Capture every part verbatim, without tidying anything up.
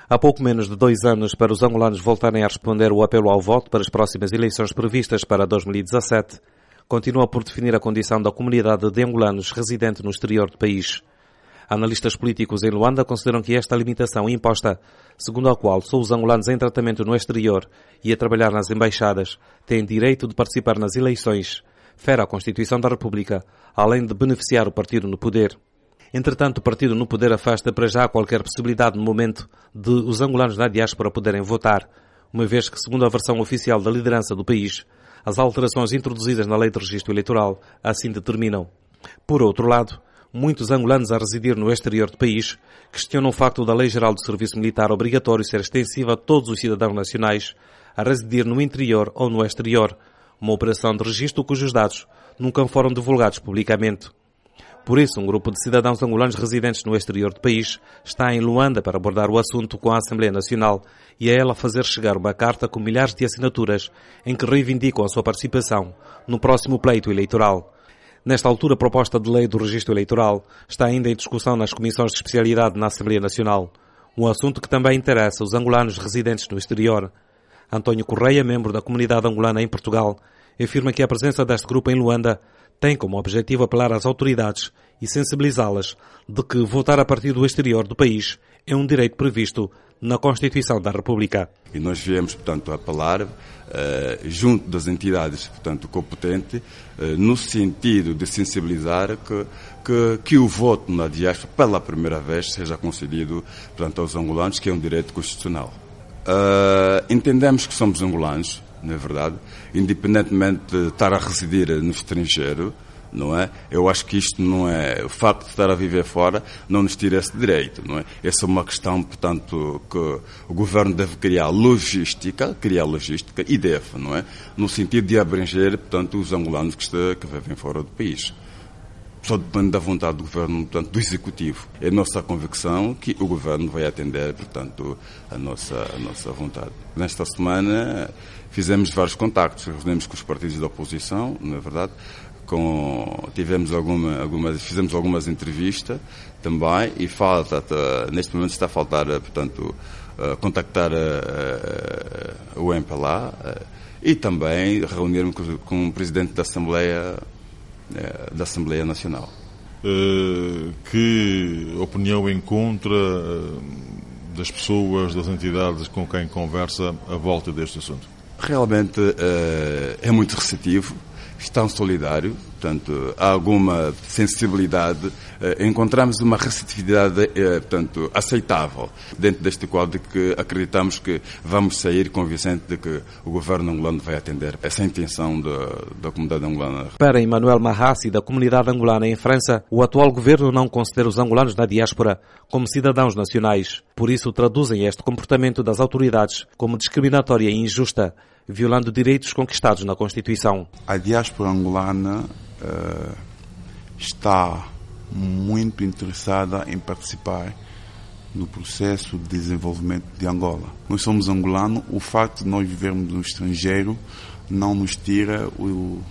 Há pouco menos de dois anos para os angolanos voltarem a responder o apelo ao voto para as próximas eleições previstas para dois mil e dezassete, continua por definir a condição da comunidade de angolanos residente no exterior do país. Analistas políticos em Luanda consideram que esta limitação imposta, segundo a qual só os angolanos em tratamento no exterior e a trabalhar nas embaixadas têm direito de participar nas eleições, fere a Constituição da República, além de beneficiar o partido no poder. Entretanto, o partido no poder afasta para já qualquer possibilidade no momento de os angolanos na diáspora poderem votar, uma vez que, segundo a versão oficial da liderança do país, as alterações introduzidas na lei de registro eleitoral assim determinam. Por outro lado, muitos angolanos a residir no exterior do país questionam o facto da Lei Geral do Serviço Militar obrigatório ser extensiva a todos os cidadãos nacionais a residir no interior ou no exterior, uma operação de registro cujos dados nunca foram divulgados publicamente. Por isso, um grupo de cidadãos angolanos residentes no exterior do país está em Luanda para abordar o assunto com a Assembleia Nacional e a ela fazer chegar uma carta com milhares de assinaturas em que reivindicam a sua participação no próximo pleito eleitoral. Nesta altura, a proposta de lei do registro eleitoral está ainda em discussão nas comissões de especialidade na Assembleia Nacional, um assunto que também interessa os angolanos residentes no exterior. António Correia, membro da comunidade angolana em Portugal, afirma que a presença deste grupo em Luanda tem como objetivo apelar às autoridades e sensibilizá-las de que votar a partir do exterior do país é um direito previsto na Constituição da República. E nós viemos, portanto, a apelar uh, junto das entidades, portanto, competentes, uh, no sentido de sensibilizar que, que, que o voto na diáspora, pela primeira vez, seja concedido, portanto, aos angolanos, que é um direito constitucional. Uh, entendemos que somos angolanos, não é verdade? Independentemente de estar a residir no estrangeiro, não é? Eu acho que isto não é... O facto de estar a viver fora não nos tira esse direito, não é? Essa é uma questão, portanto, que o governo deve criar logística, criar logística e deve, não é? No sentido de abranger, portanto, os angolanos que, está, que vivem fora do país. Só depende da vontade do governo, portanto, do executivo. É a nossa convicção que o governo vai atender, portanto, a nossa, a nossa vontade. Nesta semana fizemos vários contactos, reunimos com os partidos da oposição, não é verdade? Com, tivemos alguma, algumas, fizemos algumas entrevistas também e falta, neste momento está a faltar, portanto, contactar o M P L A e também reunir-me com, com o presidente da Assembleia da Assembleia Nacional. Uh, que opinião encontra uh, das pessoas, das entidades com quem conversa à volta deste assunto? Realmente uh, é muito receptivo, estão solidários, portanto, há alguma sensibilidade, uh, encontramos uma receptividade, uh, portanto, aceitável, dentro deste quadro de que acreditamos que vamos sair convincente de que o governo angolano vai atender essa intenção da, da comunidade angolana. Para Emmanuel Mahassi, da comunidade angolana em França, o atual governo não considera os angolanos na diáspora como cidadãos nacionais. Por isso, traduzem este comportamento das autoridades como discriminatória e injusta, violando direitos conquistados na Constituição. A diáspora angolana uh, está muito interessada em participar no processo de desenvolvimento de Angola. Nós somos angolanos, o facto de nós vivermos no estrangeiro não nos tira o,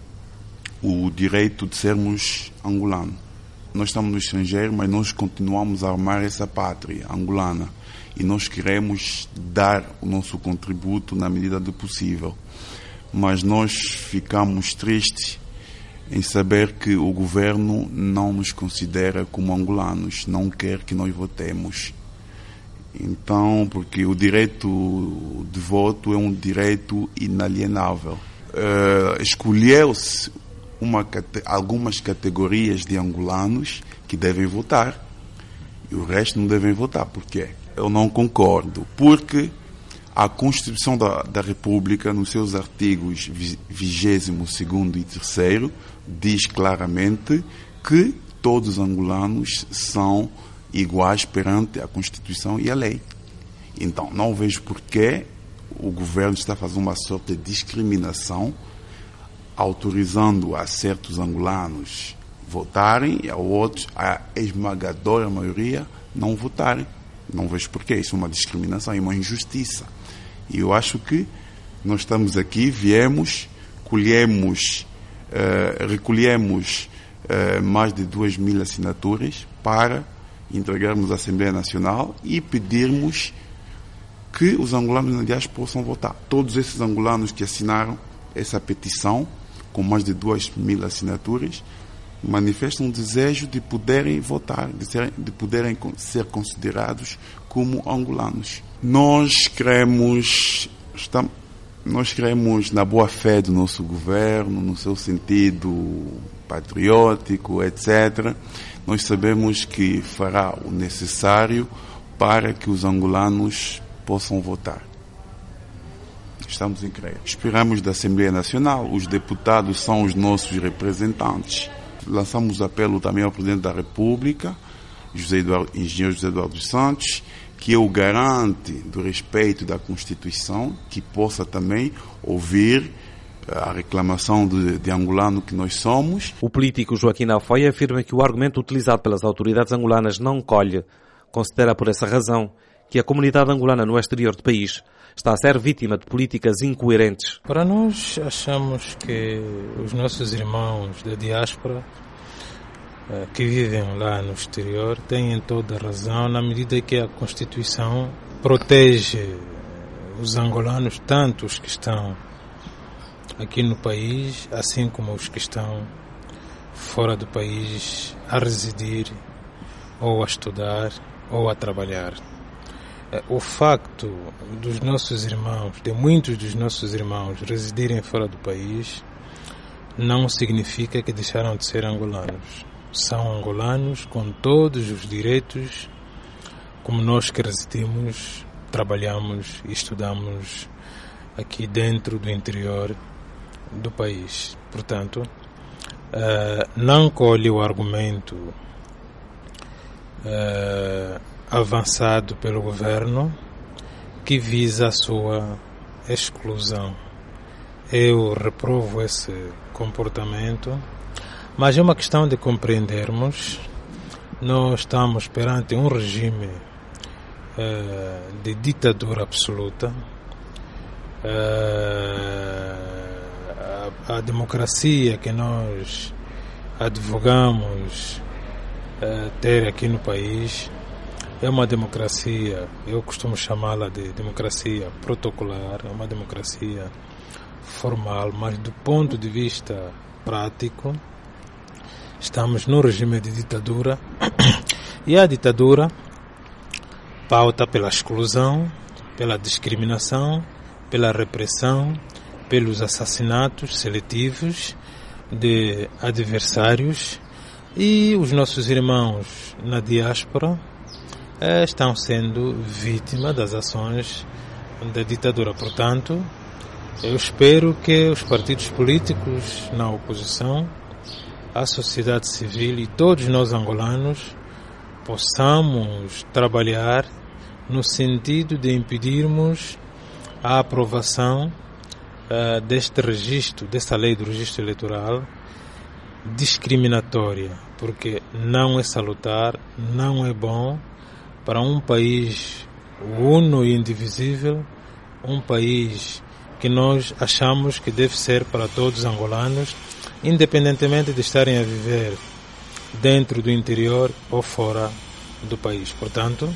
o direito de sermos angolanos. Nós estamos no estrangeiro, mas nós continuamos a amar essa pátria angolana. E nós queremos dar o nosso contributo na medida do possível. Mas nós ficamos tristes em saber que o governo não nos considera como angolanos, não quer que nós votemos. Então, porque o direito de voto é um direito inalienável. Uh, escolheu-se uma, algumas categorias de angolanos que devem votar e o resto não devem votar. Por quê? Eu não concordo, porque a Constituição da, da República, nos seus artigos vigésimo segundo e terceiro, diz claramente que todos os angolanos são iguais perante a Constituição e a lei. Então, não vejo por que o governo está fazendo uma sorte de discriminação, autorizando a certos angolanos votarem e a outros, a esmagadora maioria, não votarem. Não vejo porquê. Isso é uma discriminação e uma injustiça. E eu acho que nós estamos aqui, viemos, colhemos, uh, recolhemos uh, mais de duas mil assinaturas para entregarmos à Assembleia Nacional e pedirmos que os angolanos na diáspora possam votar. Todos esses angolanos que assinaram essa petição, com mais de duas mil assinaturas, manifestam o desejo de poderem votar, de, ser, de poderem ser considerados como angolanos. Nós queremos, estamos, nós queremos na boa-fé do nosso governo, no seu sentido patriótico, etcétera. Nós sabemos que fará o necessário para que os angolanos possam votar. Estamos em crer. Esperamos da Assembleia Nacional, os deputados são os nossos representantes. Lançamos apelo também ao Presidente da República, José Eduardo, Engenheiro José Eduardo dos Santos, que é o garante do respeito da Constituição, que possa também ouvir a reclamação de, de angolano que nós somos. O político Joaquim Afoy afirma que o argumento utilizado pelas autoridades angolanas não colhe. Considera por essa razão que a comunidade angolana no exterior do país está a ser vítima de políticas incoerentes. Para nós, achamos que os nossos irmãos da diáspora que vivem lá no exterior têm toda a razão na medida que a Constituição protege os angolanos, tanto os que estão aqui no país, assim como os que estão fora do país a residir ou a estudar ou a trabalhar. O facto dos nossos irmãos, de muitos dos nossos irmãos residirem fora do país, não significa que deixaram de ser angolanos. São angolanos com todos os direitos, como nós que residimos, trabalhamos e estudamos aqui dentro do interior do país. Portanto, não colhe o argumento avançado pelo governo que visa a sua exclusão. Eu reprovo esse comportamento, mas é uma questão de compreendermos. Nós estamos perante um regime uh, de ditadura absoluta. Uh, a, a democracia que nós advogamos uh, ter aqui no país é uma democracia, eu costumo chamá-la de democracia protocolar, é uma democracia formal, mas do ponto de vista prático, estamos num regime de ditadura e a ditadura pauta pela exclusão, pela discriminação, pela repressão, pelos assassinatos seletivos de adversários, e os nossos irmãos na diáspora estão sendo vítimas das ações da ditadura. Portanto, eu espero que os partidos políticos na oposição, a sociedade civil e todos nós angolanos possamos trabalhar no sentido de impedirmos a aprovação uh, deste registro, desta lei do registro eleitoral discriminatória, porque não é salutar, não é bom para um país uno e indivisível, um país que nós achamos que deve ser para todos os angolanos, independentemente de estarem a viver dentro do interior ou fora do país. Portanto,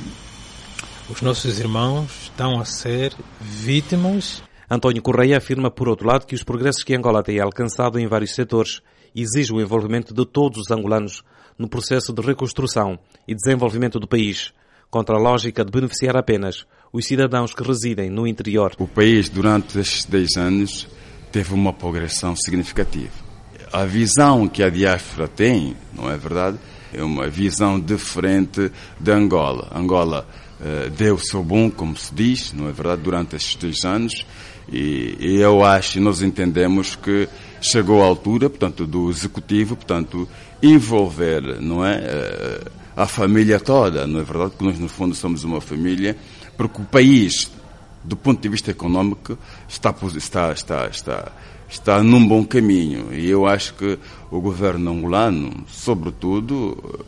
os nossos irmãos estão a ser vítimas. António Correia afirma, por outro lado, que os progressos que Angola tem alcançado em vários setores exigem o envolvimento de todos os angolanos no processo de reconstrução e desenvolvimento do país, contra a lógica de beneficiar apenas os cidadãos que residem no interior. O país, durante estes dez anos, teve uma progressão significativa. A visão que a diáspora tem, não é verdade, é uma visão diferente de Angola. Angola uh, deu o seu bom, como se diz, não é verdade, durante estes dez anos, e, e eu acho, nós entendemos que chegou a altura, portanto, do executivo, portanto, envolver, não é, uh, a família toda, não é verdade, porque nós, no fundo, somos uma família, porque o país, do ponto de vista económico, está, está, está, está, está num bom caminho. E eu acho que o governo angolano, sobretudo,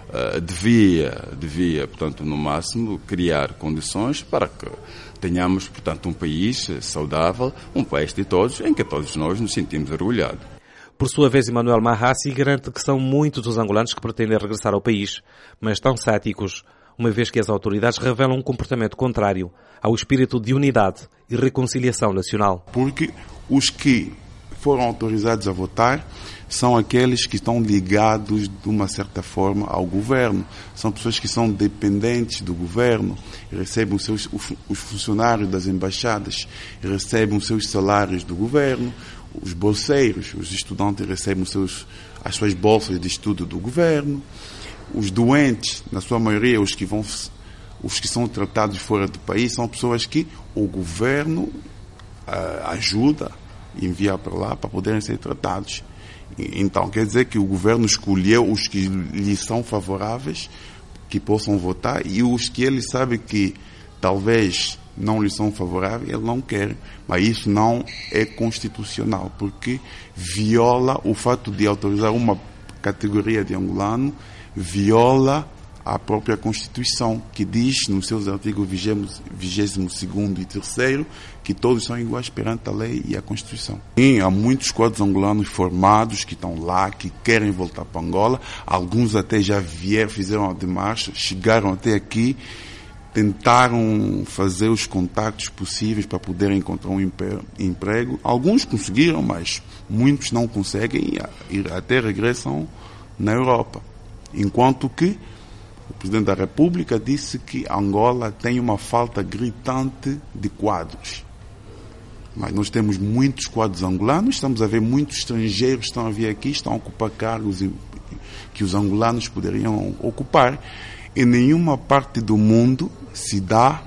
devia, devia, portanto, no máximo, criar condições para que tenhamos, portanto, um país saudável, um país de todos, em que todos nós nos sentimos orgulhados. Por sua vez, Emmanuel Mahassi garante que são muitos os angolanos que pretendem regressar ao país, mas estão céticos, uma vez que as autoridades revelam um comportamento contrário ao espírito de unidade e reconciliação nacional. Porque os que foram autorizados a votar são aqueles que estão ligados de uma certa forma ao governo. São pessoas que são dependentes do governo, recebem os, seus, os funcionários das embaixadas, recebem os seus salários do governo, os bolseiros, os estudantes recebem os seus, as suas bolsas de estudo do governo, os doentes, na sua maioria, os que, vão, os que são tratados fora do país, são pessoas que o governo uh, ajuda e envia para lá para poderem ser tratados. Então, quer dizer que o governo escolheu os que lhe são favoráveis, que possam votar, e os que ele sabe que talvez não lhe são favoráveis, ele não quer. Mas isso não é constitucional, porque viola o fato de autorizar uma categoria de angolano, viola a própria Constituição, que diz nos seus artigos vigésimo segundo e terceiro que todos são iguais perante a lei e a Constituição. E há muitos quadros angolanos formados que estão lá, que querem voltar para Angola. Alguns até já vieram, fizeram a demarcha, chegaram até aqui, tentaram fazer os contactos possíveis para poderem encontrar um emprego. Alguns conseguiram, mas muitos não conseguem e até regressam na Europa. Enquanto que o Presidente da República disse que Angola tem uma falta gritante de quadros. Mas nós temos muitos quadros angolanos, estamos a ver muitos estrangeiros que estão a vir aqui, estão a ocupar cargos que os angolanos poderiam ocupar. Em nenhuma parte do mundo se dá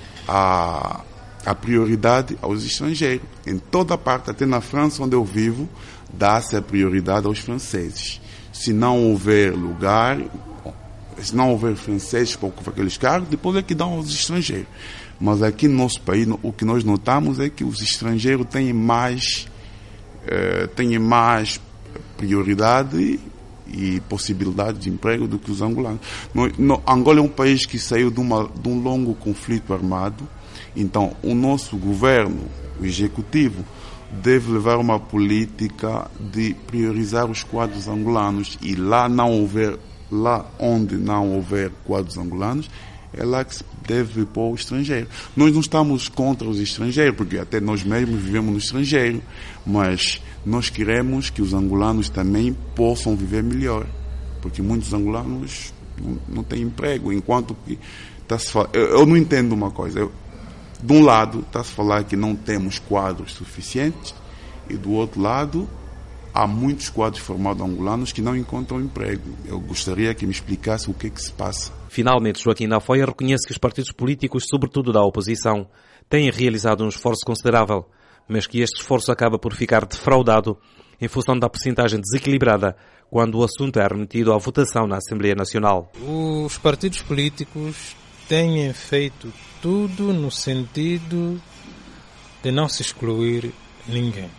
a, a prioridade aos estrangeiros. Em toda parte, até na França, onde eu vivo, dá-se a prioridade aos franceses. Se não houver lugar, se não houver franceses para ocupar aqueles cargos, depois é que dão aos estrangeiros. Mas aqui no nosso país, o que nós notamos é que os estrangeiros têm mais, eh, têm mais prioridade e possibilidade de emprego do que os angolanos. No, no, Angola é um país que saiu de, uma, de um longo conflito armado, então o nosso governo, o executivo, deve levar uma política de priorizar os quadros angolanos, e lá não houver, lá onde não houver quadros angolanos, é lá que se deve pôr o estrangeiro. Nós não estamos contra os estrangeiros, porque até nós mesmos vivemos no estrangeiro, mas nós queremos que os angolanos também possam viver melhor, porque muitos angolanos não, não têm emprego, enquanto que está-se fal... eu, eu não entendo uma coisa. Eu, de um lado está-se a falar que não temos quadros suficientes, e do outro lado há muitos quadros formados angolanos que não encontram emprego. Eu gostaria que me explicasse o que é que se passa. Finalmente, Joaquim Nafoia reconhece que os partidos políticos, sobretudo da oposição, têm realizado um esforço considerável, mas que este esforço acaba por ficar defraudado em função da percentagem desequilibrada quando o assunto é remetido à votação na Assembleia Nacional. Os partidos políticos têm feito tudo no sentido de não se excluir ninguém.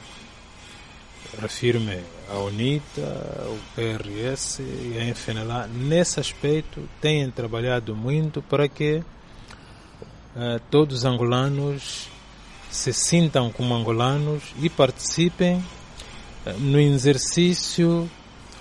Refiro-me à UNITA, ao P R S e à F N L A. Nesse aspecto, têm trabalhado muito para que uh, todos os angolanos se sintam como angolanos e participem uh, no exercício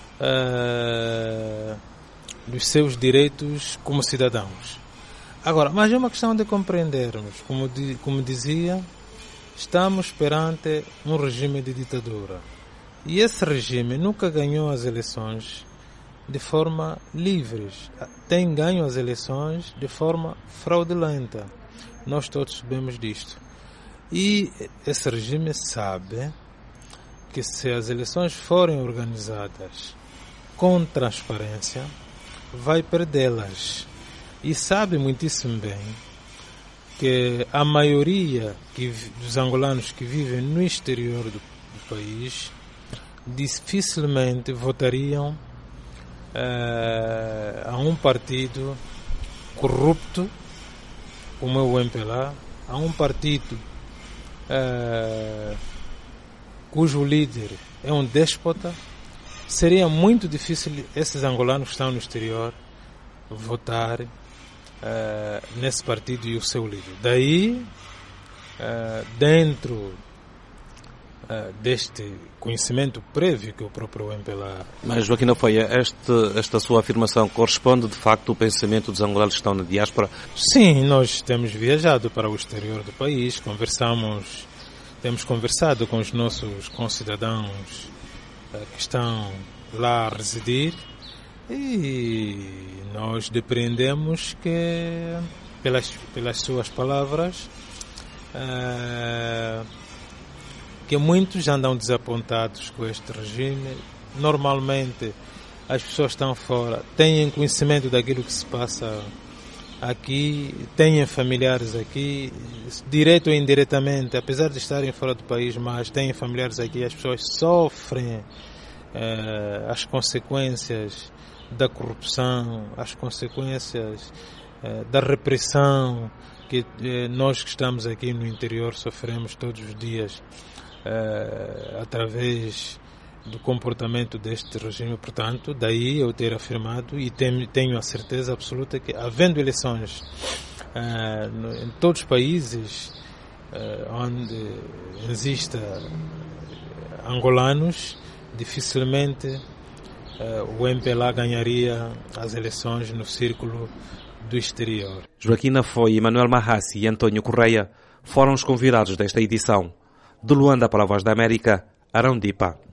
uh, dos seus direitos como cidadãos. Agora, mas é uma questão de compreendermos, como, di, como dizia, estamos perante um regime de ditadura. E esse regime nunca ganhou as eleições de forma livre. Tem ganho as eleições de forma fraudulenta. Nós todos sabemos disto. E esse regime sabe que se as eleições forem organizadas com transparência, vai perdê-las. E sabe muitíssimo bem que a maioria que, dos angolanos que vivem no exterior do, do país dificilmente votariam uh, a um partido corrupto como é o M P L A, a um partido uh, cujo líder é um déspota. Seria muito difícil esses angolanos que estão no exterior votar uh, nesse partido e o seu líder. Daí, uh, dentro uh, deste conhecimento prévio que o próprio M P L A... Mas, Joaquim Afoia, este, esta sua afirmação corresponde de facto ao pensamento dos angolanos que estão na diáspora? Sim, nós temos viajado para o exterior do país, conversamos, temos conversado com os nossos concidadãos uh, que estão lá a residir, e nós depreendemos que, pelas, pelas suas palavras, uh, que muitos andam desapontados com este regime. Normalmente as pessoas estão fora, têm conhecimento daquilo que se passa aqui, têm familiares aqui, direto ou indiretamente, apesar de estarem fora do país, mas têm familiares aqui. As pessoas sofrem uh, as consequências da corrupção, as consequências eh, da repressão que eh, nós que estamos aqui no interior sofremos todos os dias eh, através do comportamento deste regime. Portanto, daí eu ter afirmado e tenho, tenho a certeza absoluta que, havendo eleições eh, no, em todos os países eh, onde exista angolanos, dificilmente o M P L A ganharia as eleições no círculo do exterior. Joaquim Afoia, Emanuel Mahassi e António Correia foram os convidados desta edição. De Luanda para a Voz da América, Arão Dipa.